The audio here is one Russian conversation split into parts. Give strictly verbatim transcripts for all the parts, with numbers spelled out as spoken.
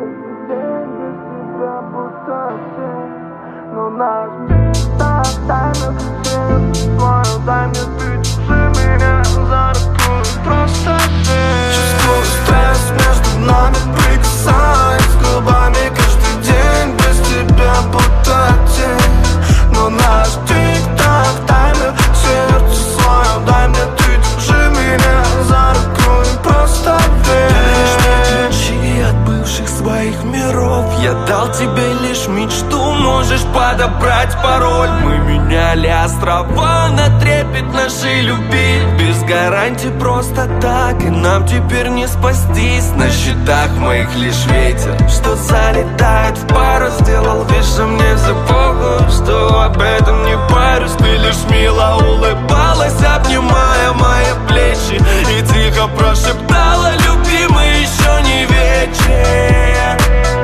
Но наш так тайна сердце твое, дай мне, ты держи меня за руку и просто верь. Чувствую стресс между нами, прикасаясь губами каждый день, без тебя будто тень. Но наш тик-так таймер, сердце свое, дай мне, ты держи меня за руку и просто верь. Дай мне ключи от бывших своих миров, я дал тебе лишь мечту, можешь подобрать пароль. Мы меняли острова на трепет нашей любви, без гарантий просто так, и нам теперь не спастись. На счетах моих лишь ветер, что залетает в пару. Сделал вид, что мне все похуй, что об этом не парюсь. Ты лишь мило улыбалась, обнимая мои плечи, и тихо прошептала: любимый, еще не вечер.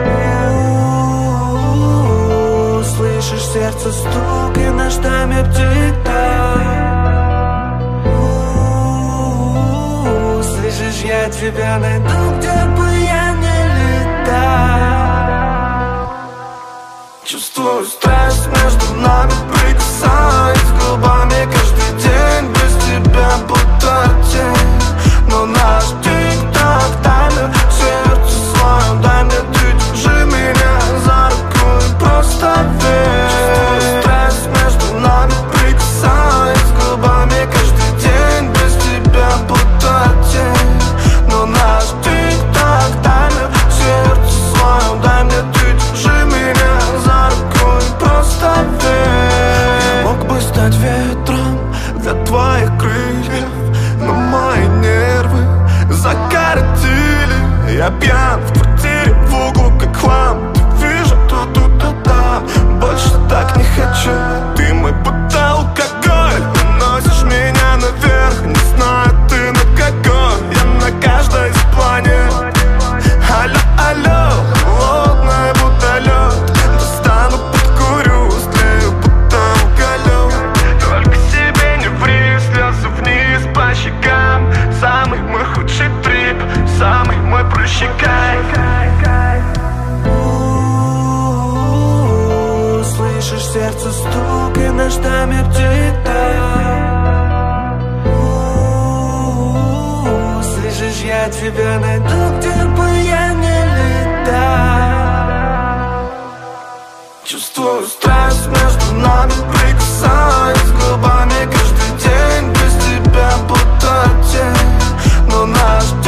Слышишь сердце стук и наш таймер тик-так. Слышишь, я тебя найду, где бы я ни летал. Чувствую стресс между нами, прикасаясь губами каждый день, без тебя будто тень. Но наш тик-так таймер, сердце свое, дай мне, ты держи меня за руку и просто верь. Чувствую стресс между нами, прикасаясь губами каждый день, без тебя будто тень. Но наш тик-так таймер, сердце свое, дай мне, ты держи меня за руку и просто верь. Я мог бы стать ветром для твоих крыльев, но мои нервы закоротили. Я пьян в квартире, в углу как хлам. Ты вижу то тут, то там. Больше так не хочу. Ты мой будто алкоголь, уносишь меня наверх. Не знаю, ты на какой, я на каждой из планет. Алло, алло, холодная будто лед. Достану, подкурю, склею будто уголек. Только себе не ври, слезы вниз по щекам. Самый мой худший трип, самый мой прыщий кайф. Слышишь сердце стук и наш таймер тик-так. Слышишь, я тебя найду, где бы я ни летал. Чувствую стресс между нами, прикасаясь губами каждый день, без тебя будто тень. Но наш